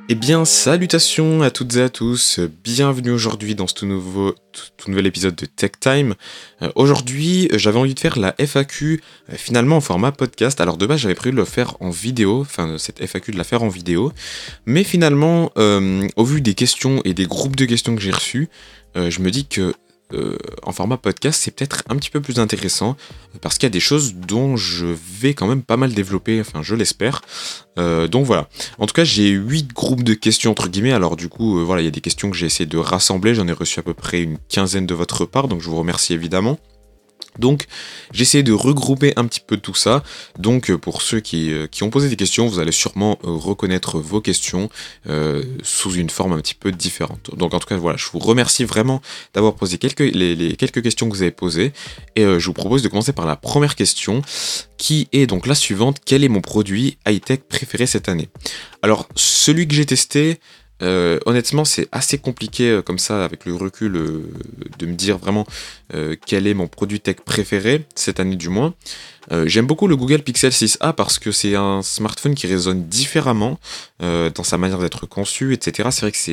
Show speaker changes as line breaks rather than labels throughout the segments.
Eh bien, salutations à toutes et à tous, bienvenue aujourd'hui dans ce tout nouvel épisode de Tech Time. Aujourd'hui, j'avais envie de faire la FAQ, finalement en format podcast. Alors de base, j'avais prévu de le faire en vidéo, enfin cette FAQ de la faire en vidéo. Mais finalement, au vu des questions et des groupes de questions que j'ai reçus, je me dis que en format podcast, c'est peut-être un petit peu plus intéressant parce qu'il y a des choses dont je vais quand même pas mal développer, enfin je l'espère. Donc voilà. En tout cas, j'ai 8 groupes de questions entre guillemets. Alors du coup, voilà, il y a des questions que j'ai essayé de rassembler. J'en ai reçu à peu près une quinzaine de votre part, donc je vous remercie évidemment. Donc, j'ai essayé de regrouper un petit peu tout ça. Donc, pour ceux qui ont posé des questions, vous allez sûrement reconnaître vos questions sous une forme un petit peu différente. Donc, en tout cas, voilà, je vous remercie vraiment d'avoir posé les quelques questions que vous avez posées. Et je vous propose de commencer par la première question, qui est donc la suivante. Quel est mon produit high-tech préféré cette année? Alors, celui que j'ai testé, honnêtement, c'est assez compliqué comme ça, avec le recul, de me dire vraiment quel est mon produit tech préféré, cette année du moins. J'aime beaucoup le Google Pixel 6a parce que c'est un smartphone qui résonne différemment dans sa manière d'être conçu, etc. C'est vrai que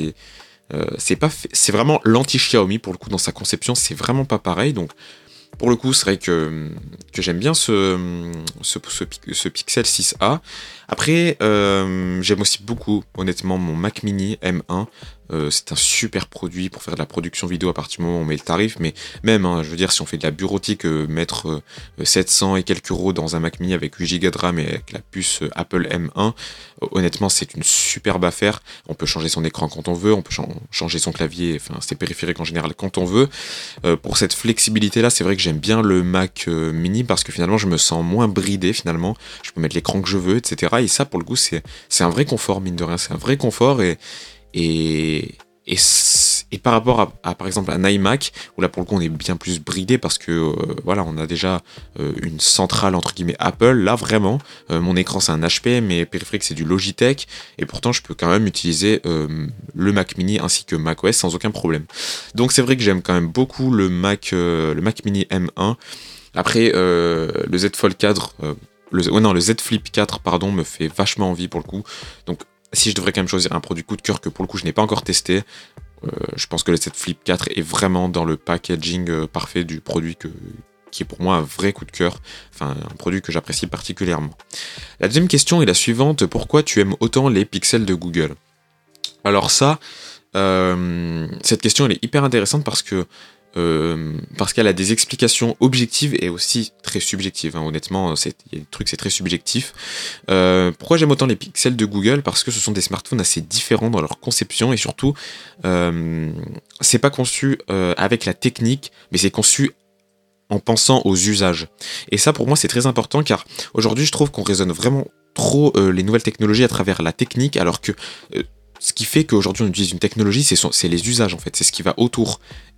c'est vraiment l'anti-Xiaomi pour le coup dans sa conception, c'est vraiment pas pareil. Donc pour le coup, c'est vrai que j'aime bien ce Pixel 6a. Après, j'aime aussi beaucoup, honnêtement, mon Mac Mini M1. C'est un super produit pour faire de la production vidéo à partir du moment où on met le tarif. Mais même, hein, je veux dire, si on fait de la bureautique, mettre 700 et quelques euros dans un Mac Mini avec 8 Go de RAM et avec la puce Apple M1, honnêtement, c'est une superbe affaire. On peut changer son écran quand on veut, on peut changer son clavier, enfin, ses périphériques en général quand on veut. Pour cette flexibilité-là, c'est vrai que j'aime bien le Mac Mini parce que finalement, je me sens moins bridé finalement. Je peux mettre l'écran que je veux, etc. Et ça, pour le coup, c'est un vrai confort, mine de rien. C'est un vrai confort et, et par rapport par exemple un iMac, où là pour le coup on est bien plus bridé parce que voilà, on a déjà une centrale entre guillemets Apple. Là vraiment, mon écran c'est un HP, mes périphériques c'est du Logitech, et pourtant je peux quand même utiliser le Mac Mini ainsi que macOS sans aucun problème. Donc c'est vrai que j'aime quand même beaucoup le Mac Mini M1. Après, le Z Fold 4, le Z Flip 4, pardon, me fait vachement envie pour le coup. Donc, si je devrais quand même choisir un produit coup de cœur que pour le coup je n'ai pas encore testé, je pense que le Z Flip 4 est vraiment dans le packaging parfait du produit qui est pour moi un vrai coup de cœur, enfin un produit que j'apprécie particulièrement. La deuxième question est la suivante: pourquoi tu aimes autant les pixels de Google? Alors ça, cette question elle est hyper intéressante parce qu'elle a des explications objectives et aussi très subjectives, hein. Honnêtement, il y a des trucs, c'est très subjectif. Pourquoi j'aime autant les pixels de Google? Parce que ce sont des smartphones assez différents dans leur conception et surtout, c'est pas conçu avec la technique, mais c'est conçu en pensant aux usages. Et ça, pour moi, c'est très important car aujourd'hui, je trouve qu'on raisonne vraiment trop les nouvelles technologies à travers la technique, alors que ce qui fait qu'aujourd'hui on utilise une technologie, c'est les usages en fait, c'est ce qui va autour.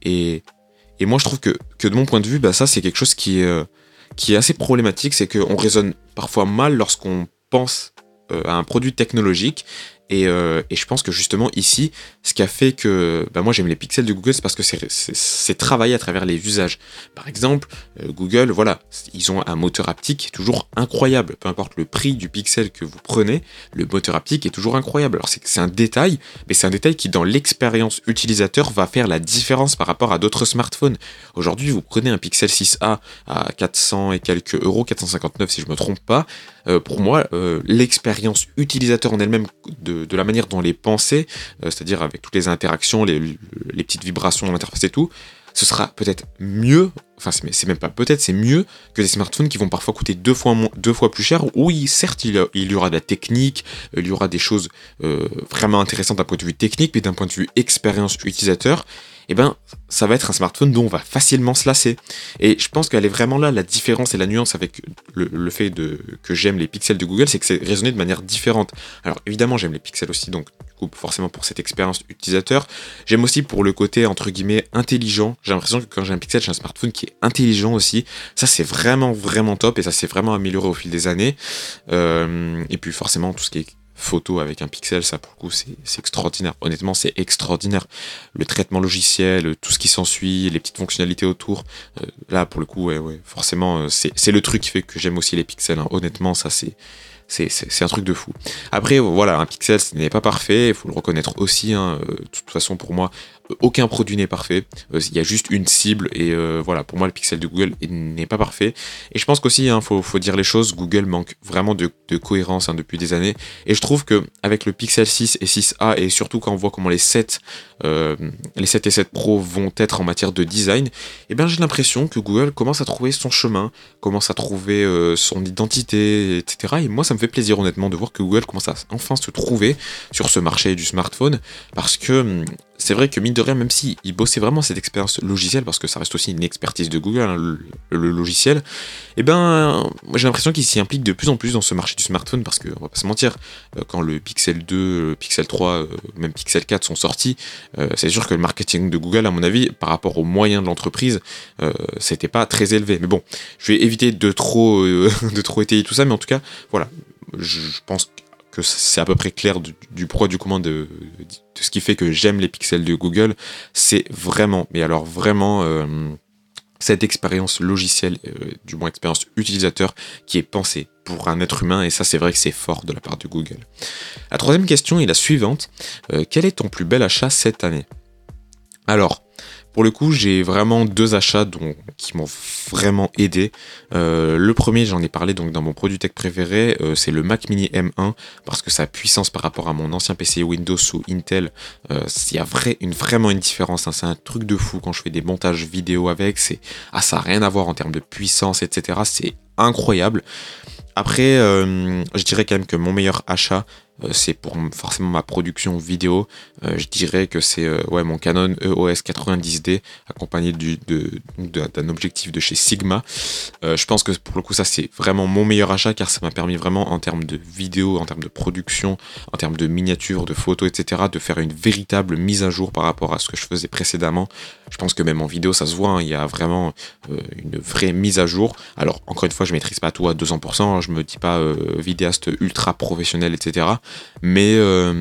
Et moi je trouve que de mon point de vue, bah, ça c'est quelque chose qui est assez problématique, c'est qu'on raisonne parfois mal lorsqu'on pense à un produit technologique. Et je pense que justement ici, ce qui a fait que bah, moi j'aime les pixels de Google, c'est parce que c'est travaillé à travers les usages. Par exemple, Google, voilà, ils ont un moteur haptique qui est toujours incroyable. Peu importe le prix du pixel que vous prenez, le moteur haptique est toujours incroyable. Alors c'est un détail, mais c'est un détail qui dans l'expérience utilisateur va faire la différence par rapport à d'autres smartphones. Aujourd'hui, vous prenez un Pixel 6a à 400 et quelques euros, 459 si je me trompe pas. Pour moi, l'expérience utilisateur en elle-même de la manière dont elle est pensée, c'est-à-dire avec toutes les interactions, les petites vibrations dans l'interface et tout, ce sera peut-être mieux, enfin c'est même pas peut-être, c'est mieux que des smartphones qui vont parfois coûter deux fois plus cher, où certes il y aura de la technique, il y aura des choses vraiment intéressantes d'un point de vue technique, mais d'un point de vue expérience utilisateur, eh ben, ça va être un smartphone dont on va facilement se lasser. Et je pense qu'elle est vraiment là la différence et la nuance avec le fait que j'aime les pixels de Google, c'est que c'est raisonné de manière différente. Alors évidemment j'aime les pixels aussi, donc du coup forcément pour cette expérience utilisateur. J'aime aussi pour le côté entre guillemets intelligent. J'ai l'impression que quand j'ai un pixel, j'ai un smartphone qui est intelligent aussi. Ça c'est vraiment vraiment top et ça s'est vraiment amélioré au fil des années. Et puis forcément tout ce qui est photo avec un pixel, ça pour le coup c'est extraordinaire. Honnêtement c'est extraordinaire. Le traitement logiciel, tout ce qui s'ensuit, les petites fonctionnalités autour, là pour le coup ouais forcément c'est le truc qui fait que j'aime aussi les pixels, hein. Honnêtement ça c'est un truc de fou. Après, voilà, un pixel, ce n'est pas parfait, il faut le reconnaître aussi, hein, de toute façon, pour moi, aucun produit n'est parfait, il y a juste une cible, et voilà, pour moi, le pixel de Google n'est pas parfait, et je pense qu'aussi, hein, faut dire les choses, Google manque vraiment de cohérence, hein, depuis des années, et je trouve que avec le Pixel 6 et 6a, et surtout quand on voit comment les 7 et 7 Pro vont être en matière de design, et bien j'ai l'impression que Google commence à trouver son chemin, commence à trouver son identité, etc. Et moi ça me fait plaisir honnêtement de voir que Google commence à enfin se trouver sur ce marché du smartphone, parce que c'est vrai que mine de rien, même si il bossait vraiment cette expérience logicielle, parce que ça reste aussi une expertise de Google, hein, le logiciel, et ben moi j'ai l'impression qu'il s'y implique de plus en plus dans ce marché du smartphone, parce que on va pas se mentir, quand le Pixel 2, le Pixel 3, même Pixel 4 sont sortis, c'est sûr que le marketing de Google, à mon avis, par rapport aux moyens de l'entreprise, c'était pas très élevé. Mais bon, je vais éviter de trop étayer tout ça, mais en tout cas, voilà, je pense que c'est à peu près clair du pourquoi du comment de ce qui fait que j'aime les pixels de Google. C'est vraiment, mais alors vraiment, cette expérience logicielle, du moins expérience utilisateur, qui est pensée pour un être humain, et ça c'est vrai que c'est fort de la part de Google. La troisième question est la suivante. Quel est ton plus bel achat cette année ? Alors, pour le coup, j'ai vraiment 2 achats qui m'ont vraiment aidé. Le premier, j'en ai parlé donc dans mon produit tech préféré, c'est le Mac Mini M1, parce que sa puissance par rapport à mon ancien PC Windows sous Intel, il y a vraiment une différence, hein. C'est un truc de fou quand je fais des montages vidéo avec, ça n'a rien à voir en termes de puissance, etc. C'est incroyable. Après, je dirais quand même que mon meilleur achat, c'est pour forcément ma production vidéo. Je dirais que c'est mon Canon EOS 90D accompagné d'un objectif de chez Sigma. Je pense que pour le coup ça c'est vraiment mon meilleur achat, car ça m'a permis vraiment en termes de vidéo, en termes de production, en termes de miniatures, de photos, etc. de faire une véritable mise à jour par rapport à ce que je faisais précédemment. Je pense que même en vidéo ça se voit, hein, il y a vraiment une vraie mise à jour. Alors encore une fois je maîtrise pas tout à 200%, hein, je me dis pas vidéaste ultra professionnel, etc. Mais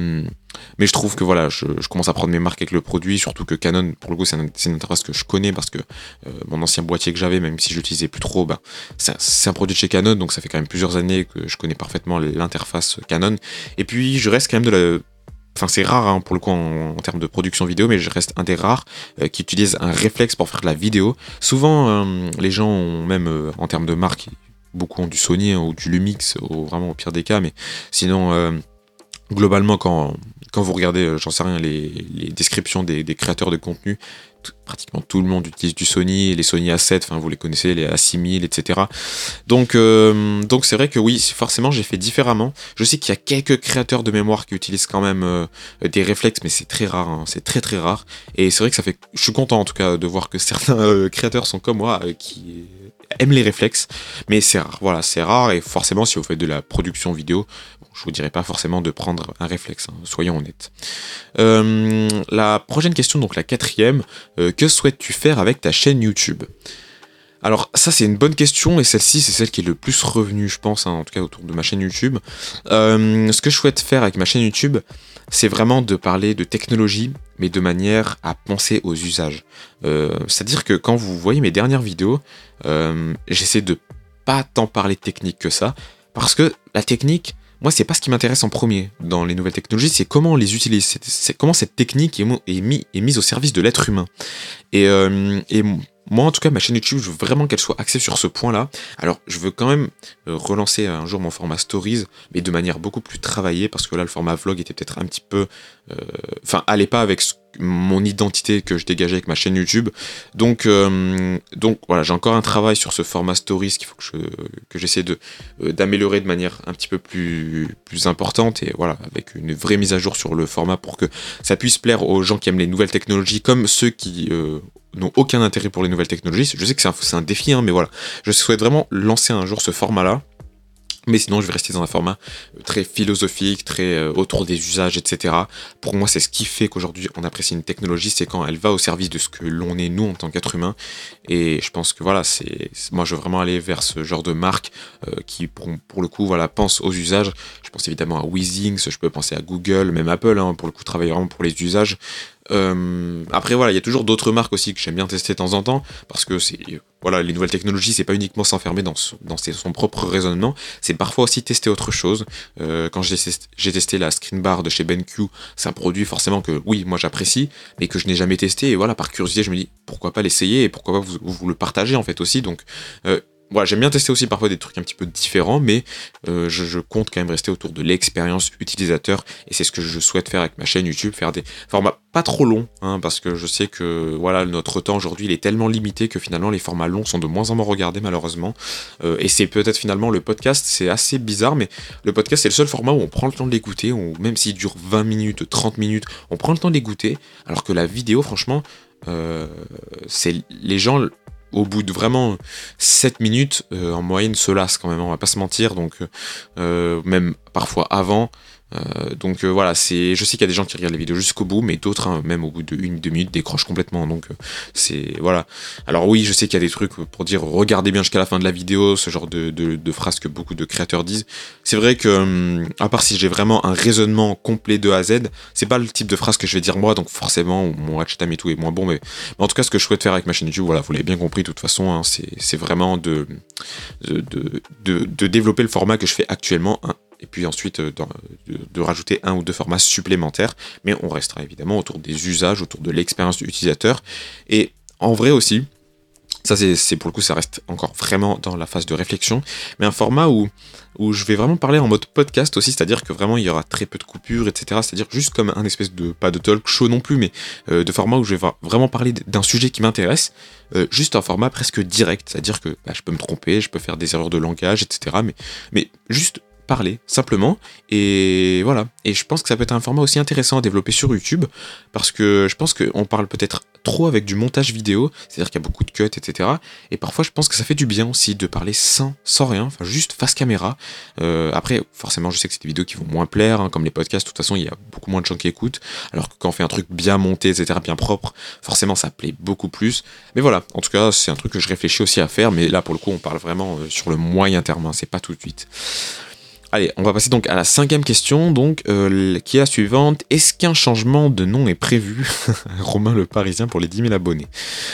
je trouve que voilà, je commence à prendre mes marques avec le produit, surtout que Canon, pour le coup, c'est une interface que je connais, parce que mon ancien boîtier que j'avais, même si je l'utilisais plus trop, c'est un produit de chez Canon, donc ça fait quand même plusieurs années que je connais parfaitement l'interface Canon. Et puis je reste quand même Enfin, c'est rare, hein, pour le coup en termes de production vidéo, mais je reste un des rares qui utilise un réflexe pour faire de la vidéo. Souvent, les gens ont même, en termes de marque, beaucoup ont du Sony, hein, ou du Lumix, vraiment au pire des cas, mais sinon... globalement, quand vous regardez, j'en sais rien, les descriptions des créateurs de contenu, pratiquement tout le monde utilise du Sony, les Sony A7, enfin vous les connaissez, les A6000, etc. Donc c'est vrai que oui, forcément j'ai fait différemment. Je sais qu'il y a quelques créateurs de mémoire qui utilisent quand même des réflexes, mais c'est très rare, hein, c'est très très rare. Et c'est vrai que je suis content en tout cas de voir que certains créateurs sont comme moi, qui aiment les réflexes, mais c'est rare, voilà, c'est rare, et forcément si vous faites de la production vidéo, je vous dirais pas forcément de prendre un réflexe, hein, soyons honnêtes. La prochaine question, donc la 4e, que souhaites-tu faire avec ta chaîne YouTube ? Alors ça c'est une bonne question, et celle-ci c'est celle qui est le plus revenue, je pense, hein, en tout cas autour de ma chaîne YouTube. Ce que je souhaite faire avec ma chaîne YouTube, c'est vraiment de parler de technologie, mais de manière à penser aux usages. C'est-à-dire que quand vous voyez mes dernières vidéos, j'essaie de pas tant parler de technique que ça, parce que la technique, moi, c'est pas ce qui m'intéresse en premier dans les nouvelles technologies, c'est comment on les utilise, c'est comment cette technique est mise au service de l'être humain. Et moi, en tout cas, ma chaîne YouTube, je veux vraiment qu'elle soit axée sur ce point-là. Alors, je veux quand même relancer un jour mon format Stories, mais de manière beaucoup plus travaillée, parce que là, le format vlog était peut-être un petit peu... allait pas avec mon identité que je dégageais avec ma chaîne YouTube. Donc voilà, j'ai encore un travail sur ce format Stories qu'il faut que j'essaie d'améliorer de manière un petit peu plus importante, et voilà, avec une vraie mise à jour sur le format pour que ça puisse plaire aux gens qui aiment les nouvelles technologies, comme ceux qui n'ont aucun intérêt pour les nouvelles technologies. Je sais que c'est un défi, hein, mais voilà, je souhaite vraiment lancer un jour ce format-là. Mais sinon, je vais rester dans un format très philosophique, très autour des usages, etc. Pour moi, c'est ce qui fait qu'aujourd'hui, on apprécie une technologie, c'est quand elle va au service de ce que l'on est, nous, en tant qu'être humain. Et je pense que voilà, moi, je veux vraiment aller vers ce genre de marque qui, pour le coup, voilà, pense aux usages. Je pense évidemment à Weezings, je peux penser à Google, même Apple, hein, pour le coup, travaille vraiment pour les usages. Après voilà, il y a toujours d'autres marques aussi que j'aime bien tester de temps en temps, parce que voilà, les nouvelles technologies, c'est pas uniquement s'enfermer dans son propre raisonnement, c'est parfois aussi tester autre chose. Quand j'ai testé la screen bar de chez BenQ, c'est un produit forcément que oui, moi j'apprécie, mais que je n'ai jamais testé, et voilà, par curiosité, je me dis pourquoi pas l'essayer, et pourquoi pas vous le partager en fait aussi. Donc voilà, j'aime bien tester aussi parfois des trucs un petit peu différents, mais je compte quand même rester autour de l'expérience utilisateur, et c'est ce que je souhaite faire avec ma chaîne YouTube, faire des formats pas trop longs, hein, parce que je sais que voilà, notre temps aujourd'hui il est tellement limité que finalement les formats longs sont de moins en moins regardés malheureusement, et c'est peut-être finalement le podcast, c'est assez bizarre, mais le podcast c'est le seul format où on prend le temps de l'écouter, même s'il dure 20 minutes, 30 minutes, on prend le temps d'écouter, alors que la vidéo franchement, c'est les gens au bout de vraiment 7 minutes, en moyenne, se lassent quand même, on va pas se mentir, donc même parfois avant. Donc voilà, je sais qu'il y a des gens qui regardent les vidéos jusqu'au bout, mais d'autres, hein, même au bout de 1-2 minutes, décrochent complètement. Donc c'est voilà. Alors oui, je sais qu'il y a des trucs pour dire regardez bien jusqu'à la fin de la vidéo, ce genre de phrases que beaucoup de créateurs disent. C'est vrai que, à part si j'ai vraiment un raisonnement complet de A à Z, c'est pas le type de phrase que je vais dire moi, donc forcément mon watch time et tout est moins bon. Mais en tout cas, ce que je souhaite faire avec ma chaîne YouTube, voilà, vous l'avez bien compris de toute façon, hein, c'est vraiment de développer le format que je fais actuellement, hein, et puis ensuite de rajouter 1 ou 2 formats supplémentaires, mais on restera évidemment autour des usages, autour de l'expérience utilisateur, et en vrai aussi, ça c'est pour le coup, ça reste encore vraiment dans la phase de réflexion, mais un format où je vais vraiment parler en mode podcast aussi, c'est-à-dire que vraiment il y aura très peu de coupures, etc., c'est-à-dire juste comme un espèce de, pas de talk show non plus, mais de format où je vais vraiment parler d'un sujet qui m'intéresse, juste un format presque direct, c'est-à-dire que je peux me tromper, je peux faire des erreurs de langage, etc., mais juste parler simplement, et voilà. Et je pense que ça peut être un format aussi intéressant à développer sur YouTube, parce que je pense qu'on parle peut-être trop avec du montage vidéo, c'est-à-dire qu'il y a beaucoup de cuts, etc. Et parfois je pense que ça fait du bien aussi de parler sans rien, enfin juste face caméra. Après, forcément je sais que c'est des vidéos qui vont moins plaire, hein, comme les podcasts, de toute façon il y a beaucoup moins de gens qui écoutent, alors que quand on fait un truc bien monté, etc., bien propre, forcément ça plaît beaucoup plus. Mais voilà, en tout cas c'est un truc que je réfléchis aussi à faire, mais là pour le coup on parle vraiment sur le moyen terme, hein, c'est pas tout de suite. Allez, on va passer donc à la 5e question, donc, qui est la suivante. Est-ce qu'un changement de nom est prévu? Romain le Parisien pour les 10 000 abonnés.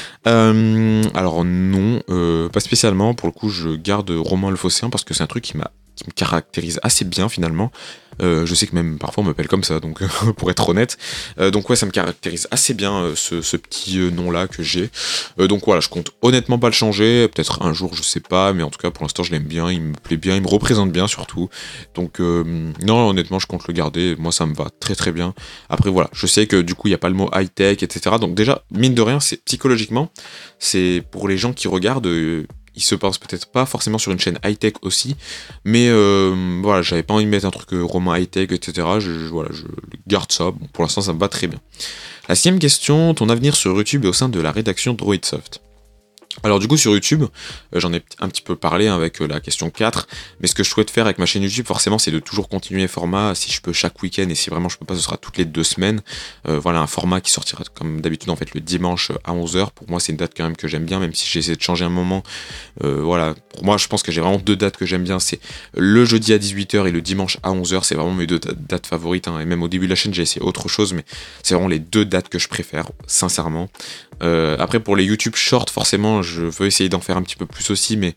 Alors non, pas spécialement. Pour le coup, je garde Romain le Phocéen parce que c'est un truc qui me caractérise assez bien finalement. Je sais que même parfois on m'appelle comme ça, donc pour être honnête. Donc ouais, ça me caractérise assez bien ce petit nom-là que j'ai. Donc voilà, je compte honnêtement pas le changer. Peut-être un jour, je sais pas, mais en tout cas pour l'instant je l'aime bien, il me plaît bien, il me représente bien surtout. Donc non, honnêtement je compte le garder. Moi ça me va très très bien. Après voilà, je sais que du coup il y a pas le mot high-tech, etc. Donc déjà, mine de rien, c'est psychologiquement, c'est pour les gens qui regardent. Ils se pensent peut-être pas forcément sur une chaîne high-tech aussi, mais voilà, j'avais pas envie de mettre un truc Romain high-tech, etc. Voilà, je garde ça. Bon, pour l'instant, ça me va très bien. La 6e question, ton avenir sur YouTube et au sein de la rédaction Droidsoft. Alors du coup sur YouTube, j'en ai un petit peu parlé avec la question 4, mais ce que je souhaite faire avec ma chaîne YouTube forcément c'est de toujours continuer les formats, si je peux chaque week-end, et si vraiment je peux pas ce sera toutes les 2 semaines, voilà un format qui sortira comme d'habitude en fait le dimanche à 11h, pour moi c'est une date quand même que j'aime bien, même si j'essaie de changer un moment, voilà, pour moi je pense que j'ai vraiment 2 dates que j'aime bien, c'est le jeudi à 18h et le dimanche à 11h, c'est vraiment mes 2 dates favorites, hein. Et même au début de la chaîne j'ai essayé autre chose, mais c'est vraiment les 2 dates que je préfère, sincèrement. Après pour les YouTube Short forcément je veux essayer d'en faire un petit peu plus aussi, mais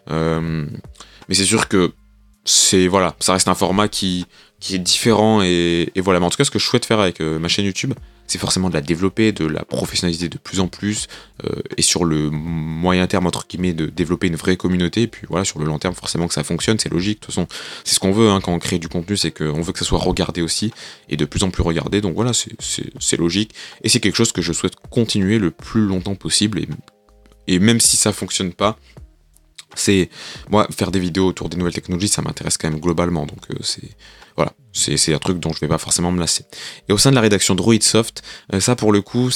c'est sûr que voilà, ça reste un format qui est différent, et voilà. Mais en tout cas ce que je souhaite faire avec ma chaîne YouTube, c'est forcément de la développer, de la professionnaliser de plus en plus, et sur le moyen terme entre guillemets de développer une vraie communauté, et puis voilà sur le long terme forcément que ça fonctionne, c'est logique, de toute façon c'est ce qu'on veut, hein, quand on crée du contenu, c'est qu'on veut que ça soit regardé aussi, et de plus en plus regardé, donc voilà c'est logique, et c'est quelque chose que je souhaite continuer le plus longtemps possible, et même si ça fonctionne pas, c'est moi faire des vidéos autour des nouvelles technologies, ça m'intéresse quand même globalement, donc c'est un truc dont je vais pas forcément me lasser. Et au sein de la rédaction Droidsoft, ça pour le coup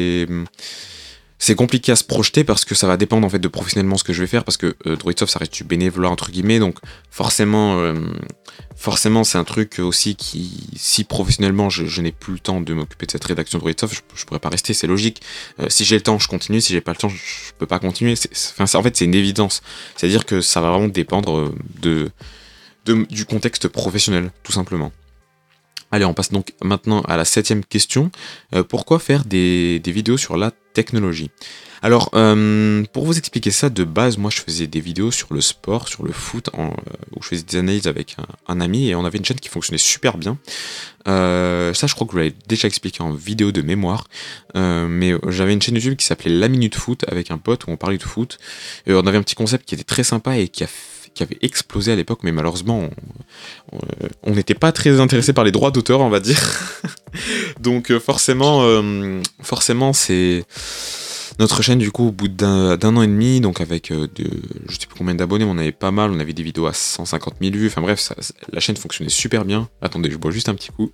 c'est compliqué à se projeter parce que ça va dépendre en fait de professionnellement ce que je vais faire, parce que Droidsoft ça reste du bénévolat entre guillemets, donc forcément c'est un truc aussi qui, si professionnellement je n'ai plus le temps de m'occuper de cette rédaction Droidsoft, je pourrais pas rester, c'est logique. Si j'ai le temps je continue, si j'ai pas le temps je peux pas continuer, en fait c'est une évidence, c'est à dire que ça va vraiment dépendre du contexte professionnel tout simplement. Allez, on passe donc maintenant à la 7e question. Pourquoi faire des vidéos sur la technologie? Alors, pour vous expliquer ça, de base, moi je faisais des vidéos sur le sport, sur le foot, où je faisais des analyses avec un ami et on avait une chaîne qui fonctionnait super bien. Ça, je crois que je vous l'avais déjà expliqué en vidéo de mémoire, mais j'avais une chaîne YouTube qui s'appelait La Minute Foot avec un pote où on parlait de foot. On avait un petit concept qui était très sympa et qui avait explosé à l'époque, mais malheureusement, on n'était pas très intéressé par les droits d'auteur, on va dire. Donc forcément, c'est notre chaîne du coup au bout d'un an et demi, donc avec je sais plus combien d'abonnés, mais on avait pas mal, on avait des vidéos à 150 000 vues, enfin bref, la chaîne fonctionnait super bien. Attendez, je bois juste un petit coup.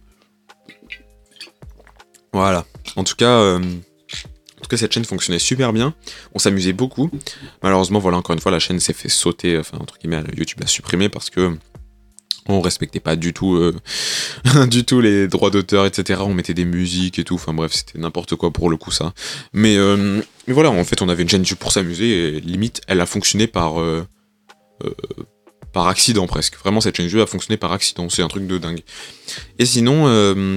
Voilà. En tout cas, cette chaîne fonctionnait super bien, on s'amusait beaucoup. Malheureusement, voilà, encore une fois, la chaîne s'est fait sauter, enfin entre guillemets, YouTube l'a supprimée parce que on respectait pas du tout, du tout les droits d'auteur, etc. On mettait des musiques et tout. Enfin bref, c'était n'importe quoi pour le coup ça. Mais voilà, en fait, on avait une chaîne YouTube pour s'amuser et limite, elle a fonctionné par accident presque. Vraiment, cette chaîne YouTube a fonctionné par accident. C'est un truc de dingue. Et sinon,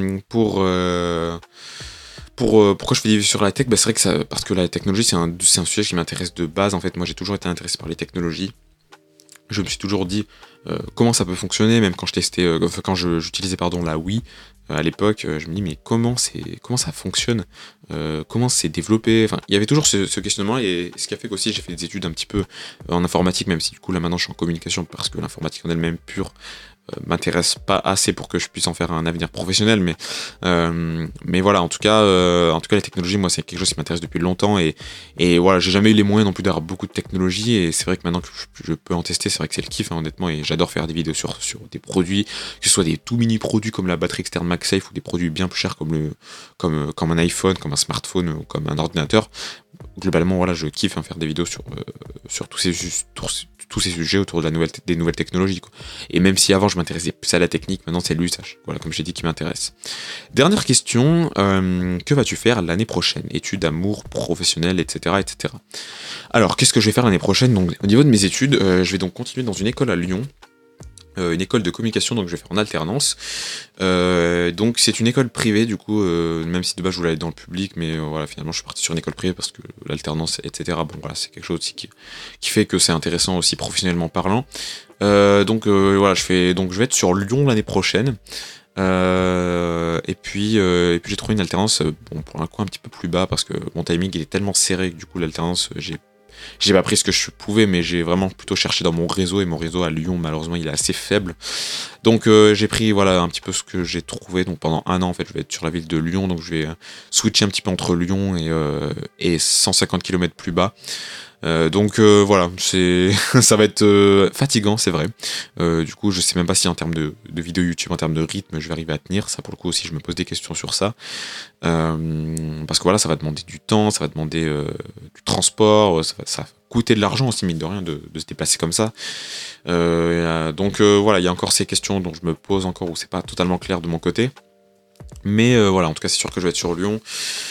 pourquoi je fais des vidéos sur la tech, c'est vrai que parce que la technologie, c'est un sujet qui m'intéresse de base. En fait, moi, j'ai toujours été intéressé par les technologies. Je me suis toujours dit comment ça peut fonctionner, même quand je testais, j'utilisais la Wii à l'époque, je me dis mais comment ça fonctionne, comment c'est développé, enfin il y avait toujours ce questionnement et ce qui a fait qu'aussi j'ai fait des études un petit peu en informatique, même si du coup là maintenant je suis en communication parce que l'informatique en elle-même pure m'intéresse pas assez pour que je puisse en faire un avenir professionnel, mais voilà, en tout cas les technologies, moi c'est quelque chose qui m'intéresse depuis longtemps et voilà, j'ai jamais eu les moyens non plus d'avoir beaucoup de technologies et c'est vrai que maintenant que je peux en tester, c'est vrai que c'est le kiff, hein, honnêtement, et j'adore faire des vidéos sur des produits, que ce soit des tout mini produits comme la batterie externe MagSafe ou des produits bien plus chers comme un iPhone, comme un smartphone ou comme un ordinateur. Globalement, voilà, je kiffe faire des vidéos sur tous ces sujets autour de des nouvelles technologies, quoi. Et même si avant je m'intéressais plus à la technique, maintenant c'est l'usage, voilà, comme j'ai dit, qui m'intéresse. Dernière question, que vas-tu faire l'année prochaine? Études, amour, professionnel, etc., etc. Alors, qu'est-ce que je vais faire l'année prochaine? Donc, au niveau de mes études, je vais donc continuer dans une école à Lyon, une école de communication, donc je vais faire en alternance. Donc c'est une école privée du coup, même si de base je voulais aller dans le public, mais voilà, finalement je suis parti sur une école privée parce que l'alternance, etc. Bon voilà, c'est quelque chose aussi qui fait que c'est intéressant aussi professionnellement parlant. Donc voilà, je vais être sur Lyon l'année prochaine. Et puis j'ai trouvé une alternance, pour un coin un petit peu plus bas parce que mon timing il est tellement serré que du coup l'alternance j'ai pas pris ce que je pouvais, mais j'ai vraiment plutôt cherché dans mon réseau, et mon réseau à Lyon, malheureusement, il est assez faible. Donc j'ai pris voilà un petit peu ce que j'ai trouvé. Donc pendant un an, en fait, je vais être sur la ville de Lyon, donc je vais switcher un petit peu entre Lyon et 150 km plus bas. Donc voilà, ça va être fatigant, c'est vrai. Du coup, je sais même pas si en termes de vidéo YouTube, en termes de rythme, je vais arriver à tenir. Ça, pour le coup, aussi, je me pose des questions sur ça. Parce que voilà, ça va demander du temps, ça va demander du transport, ça va coûter de l'argent aussi, mine de rien, de se déplacer comme ça. Donc voilà, il y a encore ces questions dont je me pose encore où c'est pas totalement clair de mon côté. Mais voilà, en tout cas, c'est sûr que je vais être sur Lyon.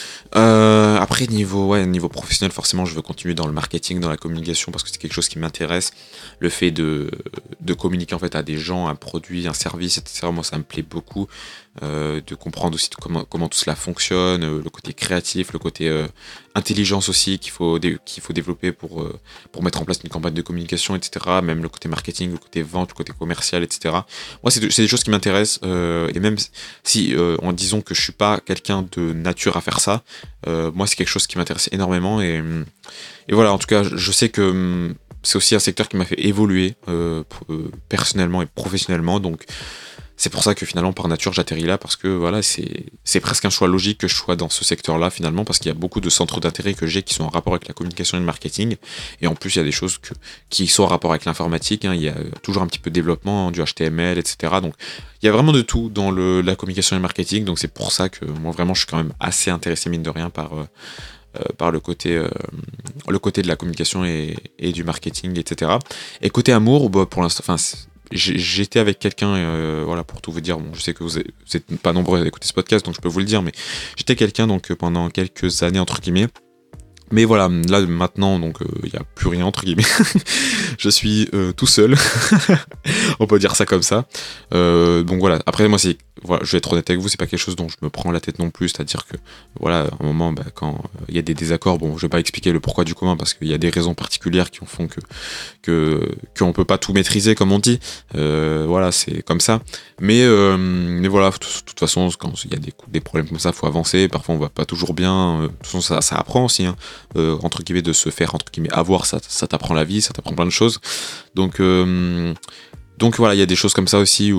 Après niveau professionnel, forcément je veux continuer dans le marketing, dans la communication, parce que c'est quelque chose qui m'intéresse. Le fait de communiquer en fait à des gens, un produit, un service, etc. Moi ça me plaît beaucoup, de comprendre aussi comment tout cela fonctionne, le côté créatif, le côté intelligence aussi qu'il faut développer pour mettre en place une campagne de communication, etc. Même le côté marketing, le côté vente, le côté commercial, etc. Moi c'est des choses qui m'intéressent, et même si en disant que je suis pas quelqu'un de nature à faire ça, moi c'est quelque chose qui m'intéresse énormément et voilà, en tout cas je sais que c'est aussi un secteur qui m'a fait évoluer personnellement et professionnellement, donc c'est pour ça que finalement par nature j'atterris là, parce que voilà, c'est presque un choix logique que je sois dans ce secteur là finalement, parce qu'il y a beaucoup de centres d'intérêt que j'ai qui sont en rapport avec la communication et le marketing, et en plus il y a des choses qui sont en rapport avec l'informatique, hein. Il y a toujours un petit peu de développement, du HTML, etc. Donc il y a vraiment de tout dans la communication et le marketing, donc c'est pour ça que moi vraiment je suis quand même assez intéressé mine de rien par le côté de la communication et du marketing, etc. Et côté amour, pour l'instant, j'étais avec quelqu'un, voilà, pour tout vous dire. Bon, je sais que vous êtes pas nombreux à écouter ce podcast, donc je peux vous le dire, mais j'étais quelqu'un donc pendant quelques années entre guillemets. Mais voilà, là maintenant, donc il n'y a plus rien entre guillemets. Je suis tout seul, on peut dire ça comme ça. Donc voilà, après moi voilà, je vais être honnête avec vous, c'est pas quelque chose dont je me prends la tête non plus, c'est-à-dire que voilà, à un moment, quand il y a des désaccords, bon, je vais pas expliquer le pourquoi du comment parce qu'il y a des raisons particulières qui font qu'on peut pas tout maîtriser comme on dit. Voilà, c'est comme ça. Mais voilà, de toute façon, quand il y a des problèmes comme ça, faut avancer. Parfois, on va pas toujours bien. De toute façon, ça apprend aussi, hein. Entre guillemets, de se faire entre guillemets avoir, ça t'apprend la vie, ça t'apprend plein de choses. Donc voilà, il y a des choses comme ça aussi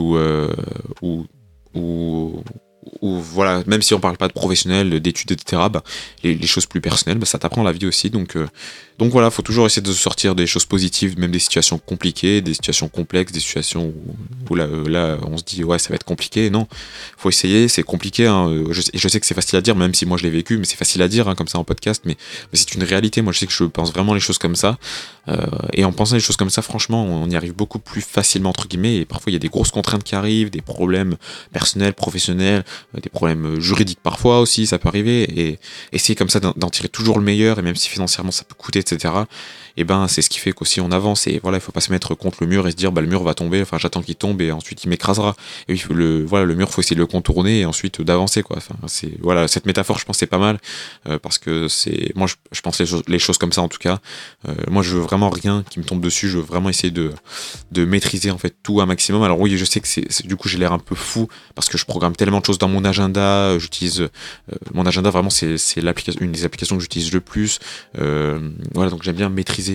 où voilà, même si on parle pas de professionnels, d'études, etc., les choses plus personnelles, ça t'apprend la vie aussi. Donc voilà, faut toujours essayer de sortir des choses positives, même des situations compliquées, des situations complexes, des situations où là, on se dit ouais, ça va être compliqué. Non, faut essayer, c'est compliqué, hein. Je sais que c'est facile à dire, même si moi je l'ai vécu, mais c'est facile à dire, hein, comme ça en podcast, mais c'est une réalité. Moi je sais que je pense vraiment les choses comme ça, et en pensant les choses comme ça, franchement, on y arrive beaucoup plus facilement entre guillemets. Et parfois il y a des grosses contraintes qui arrivent, des problèmes personnels, professionnels, des problèmes juridiques parfois aussi, ça peut arriver, et essayer comme ça d'en tirer toujours le meilleur, et même si financièrement ça peut coûter, etc., et c'est ce qui fait qu'aussi on avance. Et voilà, il faut pas se mettre contre le mur et se dire le mur va tomber, enfin j'attends qu'il tombe et ensuite il m'écrasera. Et oui, le mur, faut essayer de le contourner et ensuite d'avancer, quoi. Enfin, voilà, cette métaphore, je pense c'est pas mal, parce que moi je pense les choses comme ça en tout cas. Moi je veux vraiment rien qui me tombe dessus, je veux vraiment essayer de maîtriser en fait tout un maximum. Alors oui, je sais que du coup j'ai l'air un peu fou parce que je programme tellement de choses dans mon agenda, j'utilise mon agenda, vraiment c'est une des applications que j'utilise le plus. Voilà, donc j'aime bien maîtriser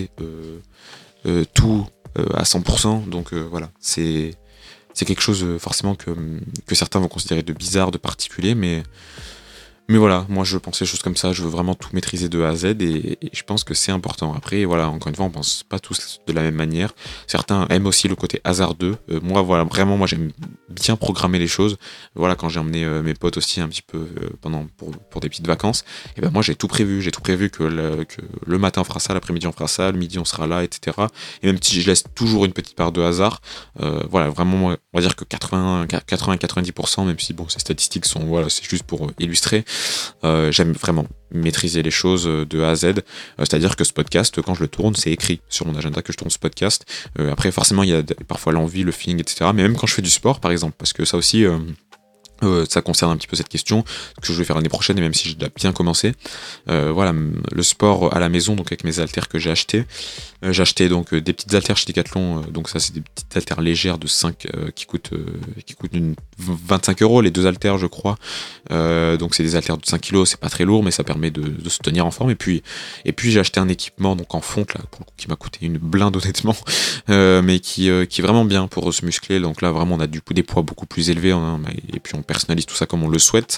tout à 100%. Donc voilà, c'est quelque chose forcément que certains vont considérer de bizarre, de particulier, mais voilà, moi je pense les choses comme ça, je veux vraiment tout maîtriser de A à Z, et je pense que c'est important. Après, voilà, encore une fois, on pense pas tous de la même manière. Certains aiment aussi le côté hasardeux. Moi, voilà, vraiment, moi j'aime bien programmer les choses. Voilà, quand j'ai emmené mes potes aussi un petit peu pour des petites vacances, et moi j'ai tout prévu. J'ai tout prévu que le matin on fera ça, l'après-midi on fera ça, le midi on sera là, etc. Et même si je laisse toujours une petite part de hasard, voilà, vraiment, moi, on va dire que 80-90%, même si bon, ces statistiques sont, voilà, c'est juste pour illustrer. J'aime vraiment maîtriser les choses de A à Z, c'est-à-dire que ce podcast, quand je le tourne, c'est écrit sur mon agenda que je tourne ce podcast. Après forcément il y a parfois l'envie, le feeling, etc., mais même quand je fais du sport par exemple, parce que ça aussi ça concerne un petit peu cette question que je vais faire l'année prochaine, et même si je dois bien commencer, voilà, le sport à la maison, donc avec mes haltères que j'ai acheté donc des petites haltères chez Decathlon, donc ça c'est des petites haltères légères de 5 qui coûtent 25 €, les deux haltères je crois, donc c'est des haltères de 5 kilos, c'est pas très lourd mais ça permet de se tenir en forme. Et puis j'ai acheté un équipement donc en fonte là, pour le coup, qui m'a coûté une blinde honnêtement, mais qui est vraiment bien pour se muscler. Donc là vraiment on a du coup des poids beaucoup plus élevés, hein, et puis on personnalise tout ça comme on le souhaite,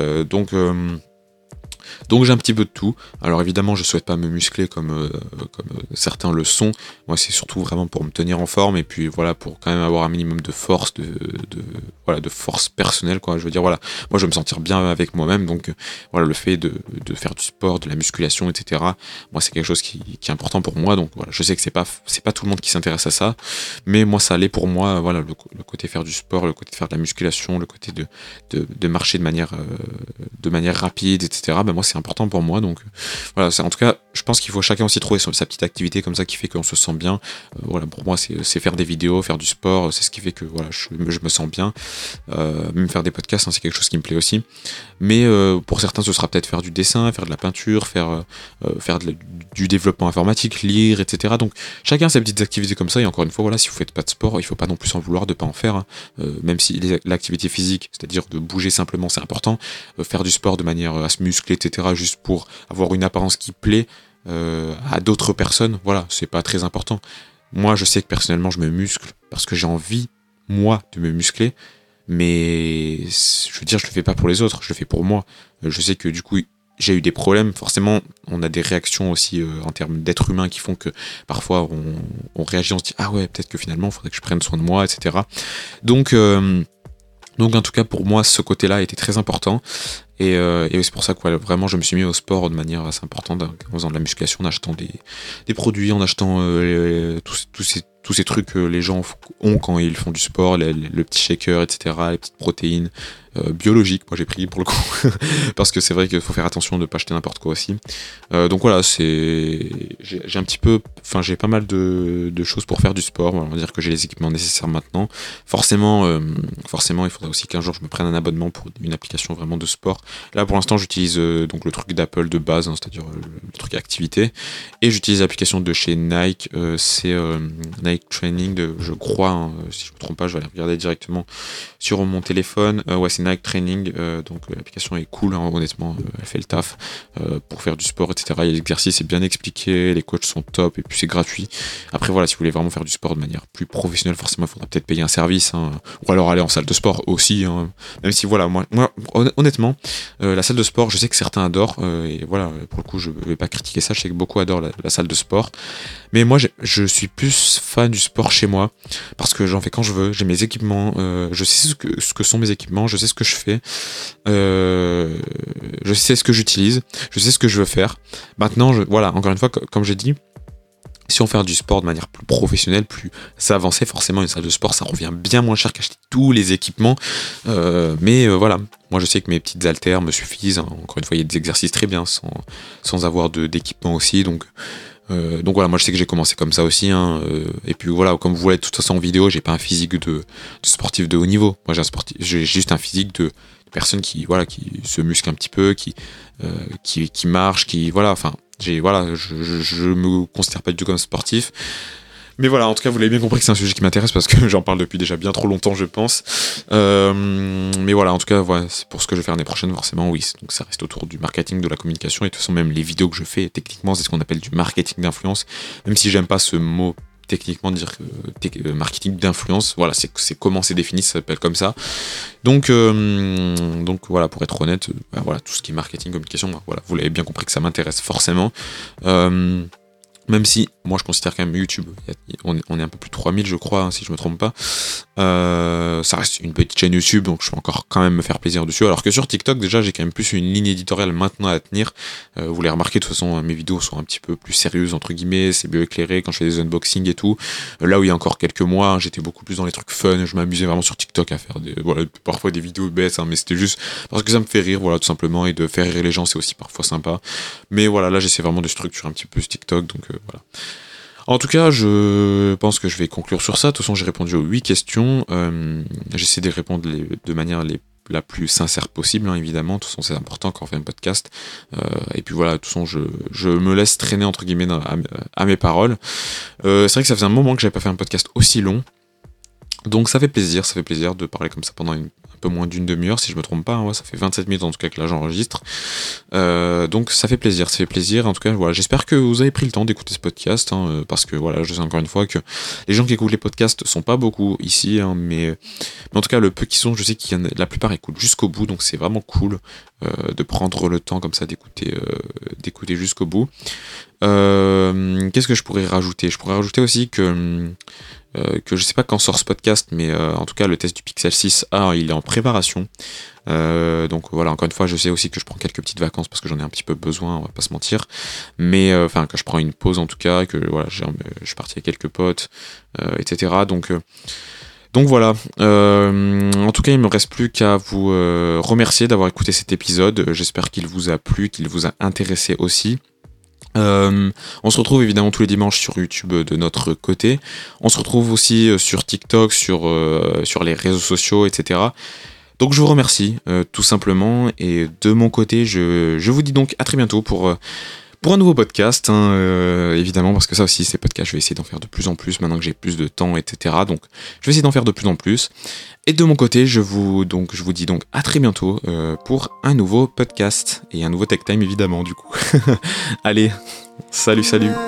donc j'ai un petit peu de tout. Alors évidemment je souhaite pas me muscler comme certains le sont. Moi c'est surtout vraiment pour me tenir en forme, et puis voilà, pour quand même avoir un minimum de force, de force personnelle, quoi. Je veux dire, voilà, moi je veux me sentir bien avec moi-même, donc voilà, le fait de faire du sport, de la musculation, etc., moi c'est quelque chose qui est important pour moi. Donc voilà, je sais que c'est pas tout le monde qui s'intéresse à ça, mais moi ça l'est pour moi. Voilà, le côté faire du sport, le côté faire de la musculation, le côté de marcher de manière rapide, etc., moi c'est important pour moi. Donc voilà, en tout cas je pense qu'il faut chacun aussi trouver sa petite activité comme ça qui fait qu'on se sent bien. Voilà, pour moi c'est faire des vidéos, faire du sport, c'est ce qui fait que voilà, je me sens bien. Même faire des podcasts, hein, c'est quelque chose qui me plaît aussi. Mais pour certains ce sera peut-être faire du dessin, faire de la peinture, faire du développement informatique, lire, etc. Donc chacun ses petites activités comme ça. Et encore une fois, voilà, si vous faites pas de sport, il faut pas non plus en vouloir de pas en faire, hein. Même si l'activité physique, c'est-à-dire de bouger simplement, c'est important. Faire du sport de manière à se muscler, etc., juste pour avoir une apparence qui plaît à d'autres personnes, voilà, c'est pas très important. Moi je sais que personnellement je me muscle parce que j'ai envie, moi, de me muscler, mais je veux dire, je le fais pas pour les autres, je le fais pour moi. Je sais que du coup j'ai eu des problèmes, forcément on a des réactions aussi en termes d'être humain qui font que parfois on réagit, on se dit ah ouais, peut-être que finalement il faudrait que je prenne soin de moi, etc. Donc en tout cas pour moi ce côté-là était très important, et c'est pour ça que vraiment je me suis mis au sport de manière assez importante, en faisant de la musculation, en achetant des produits, en achetant tous ces trucs que les gens ont quand ils font du sport, le petit shaker, etc., les petites protéines, biologique. Moi j'ai pris pour le coup parce que c'est vrai qu'il faut faire attention de ne pas acheter n'importe quoi aussi. Donc voilà, j'ai un petit peu, enfin j'ai pas mal de choses pour faire du sport. On va dire que j'ai les équipements nécessaires maintenant. Forcément, il faudrait aussi qu'un jour je me prenne un abonnement pour une application vraiment de sport. Là pour l'instant j'utilise donc le truc d'Apple de base, hein, c'est-à-dire le truc activité, et j'utilise l'application de chez Nike, c'est Nike Training, je crois, hein, si je me trompe pas, je vais aller regarder directement sur mon téléphone. Ouais, c'est Nike Training, donc l'application est cool, hein, honnêtement, elle fait le taf pour faire du sport, etc. Il y a l'exercice, c'est bien expliqué, les coachs sont top, et puis c'est gratuit. Après voilà, si vous voulez vraiment faire du sport de manière plus professionnelle, forcément il faudra peut-être payer un service, hein, ou alors aller en salle de sport aussi, hein, même si voilà, moi honnêtement, la salle de sport, je sais que certains adorent, et voilà, pour le coup je vais pas critiquer ça, je sais que beaucoup adorent la salle de sport, mais moi je suis plus fan du sport chez moi, parce que j'en fais quand je veux, j'ai mes équipements, je sais ce que sont mes équipements, je sais ce que je fais, je sais ce que j'utilise, je sais ce que je veux faire. Maintenant, voilà, encore une fois, comme j'ai dit, si on fait du sport de manière plus professionnelle, plus avancée, forcément une salle de sport ça revient bien moins cher qu'acheter tous les équipements. Mais voilà, moi je sais que mes petites haltères me suffisent, hein. Encore une fois, il y a des exercices très bien sans avoir d'équipement aussi. Donc voilà, moi je sais que j'ai commencé comme ça aussi, hein, et puis voilà, comme vous voyez de toute façon en vidéo, j'ai pas un physique de sportif de haut niveau. Moi j'ai juste un physique de personne qui se muscle un petit peu, qui marche, voilà, enfin je me considère pas du tout comme sportif. Mais voilà, en tout cas, vous l'avez bien compris que c'est un sujet qui m'intéresse parce que j'en parle depuis déjà bien trop longtemps, je pense. Mais voilà, en tout cas, voilà, c'est pour ce que je vais faire l'année prochaine, forcément, oui. Donc ça reste autour du marketing, de la communication, et de toute façon, même les vidéos que je fais, techniquement, c'est ce qu'on appelle du marketing d'influence. Même si j'aime pas ce mot techniquement dire marketing d'influence, voilà, c'est comment c'est défini, ça s'appelle comme ça. Donc voilà, pour être honnête, voilà, tout ce qui est marketing, communication, voilà, vous l'avez bien compris que ça m'intéresse forcément. Même si, moi je considère quand même YouTube, on est un peu plus de 3000 je crois, hein, si je me trompe pas. Ça reste une petite chaîne YouTube, donc je peux encore quand même me faire plaisir dessus. Alors que sur TikTok, déjà, j'ai quand même plus une ligne éditoriale maintenant à tenir. Vous l'avez remarqué, de toute façon, mes vidéos sont un petit peu plus sérieuses, entre guillemets, c'est mieux éclairé quand je fais des unboxings et tout. Là où il y a encore quelques mois, j'étais beaucoup plus dans les trucs fun, je m'amusais vraiment sur TikTok à faire parfois des vidéos bêtes, hein, mais c'était juste parce que ça me fait rire, voilà, tout simplement, et de faire rire les gens, c'est aussi parfois sympa. Mais voilà, là, j'essaie vraiment de structurer un petit peu ce TikTok, donc voilà. En tout cas, je pense que je vais conclure sur ça. De toute façon, j'ai répondu aux 8 questions. J'essaie de répondre de manière la plus sincère possible, hein, évidemment. De toute façon, c'est important quand on fait un podcast. Et puis voilà, de toute façon, je me laisse traîner, entre guillemets, à mes paroles. C'est vrai que ça faisait un moment que j'avais pas fait un podcast aussi long. Donc ça fait plaisir de parler comme ça pendant un peu moins d'une demi-heure, si je me trompe pas, hein, ouais, ça fait 27 minutes en tout cas que là j'enregistre. Donc ça fait plaisir. En tout cas, voilà, j'espère que vous avez pris le temps d'écouter ce podcast, hein, parce que voilà, je sais encore une fois que les gens qui écoutent les podcasts sont pas beaucoup ici, hein, mais en tout cas le peu qui sont, je sais qu'il y en a, la plupart écoutent jusqu'au bout, donc c'est vraiment cool de prendre le temps comme ça d'écouter jusqu'au bout. Qu'est-ce que je pourrais rajouter ? Je pourrais rajouter aussi que je sais pas quand sort ce podcast, mais en tout cas le test du Pixel 6a il est en préparation. Donc voilà, encore une fois, je sais aussi que je prends quelques petites vacances parce que j'en ai un petit peu besoin, on va pas se mentir. Mais enfin, que je prends une pause en tout cas, que voilà, je suis parti avec quelques potes, etc. Donc voilà, en tout cas il me reste plus qu'à vous remercier d'avoir écouté cet épisode. J'espère qu'il vous a plu, qu'il vous a intéressé aussi. On se retrouve évidemment tous les dimanches sur YouTube de notre côté. On se retrouve aussi sur TikTok, sur les réseaux sociaux, etc. Donc je vous remercie tout simplement. Et de mon côté, je vous dis donc à très bientôt pour un nouveau podcast, hein, évidemment, parce que ça aussi, ces podcasts, je vais essayer d'en faire de plus en plus maintenant que j'ai plus de temps, etc. Donc je vais essayer d'en faire de plus en plus. Et de mon côté, je vous dis donc à très bientôt pour un nouveau podcast et un nouveau Tech Time, évidemment, du coup. Allez, salut.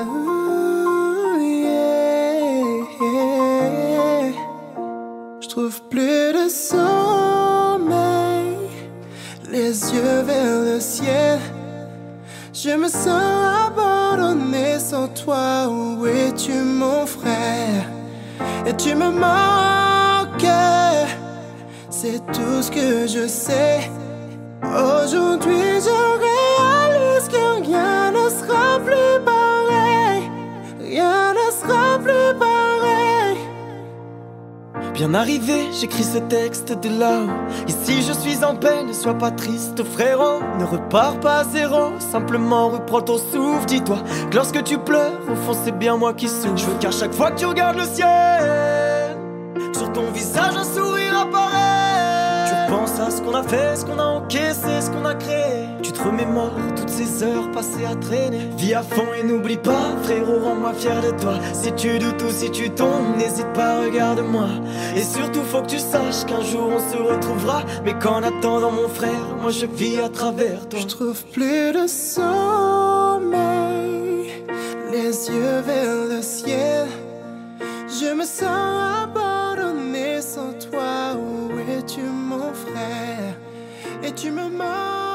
Je trouve plus de sommeil, les yeux vers le ciel. Je me sens abandonné sans toi. Où es-tu, mon frère? Et tu me manques, c'est tout ce que je sais. Aujourd'hui je réalise que rien ne sera plus pareil. Rien ne sera plus pareil. bien arrivé, j'écris ce texte de là-haut. Ici je suis en peine, ne sois pas triste frérot. Ne repars pas à zéro, simplement reprends ton souffle. Dis-toi que lorsque tu pleures, au fond c'est bien moi qui souffre. Je veux qu'à chaque fois que tu regardes le ciel, sur ton visage un sourire apparaît. Tu repenses à ce qu'on a fait, ce qu'on a encaissé, ce qu'on a créé. Tu te remémores toutes ces heures passées à traîner. Vis à fond et n'oublie pas, frérot, rends-moi fier de toi. Si tu doutes ou si tu tombes, n'hésite pas, regarde-moi. Et surtout faut que tu saches qu'un jour on se retrouvera. Mais qu'en attendant mon frère, moi je vis à travers toi. Je trouve plus de sommeil, les yeux vers le ciel. Je me sens abandonné sans toi. Où es-tu mon frère? Et tu me manques.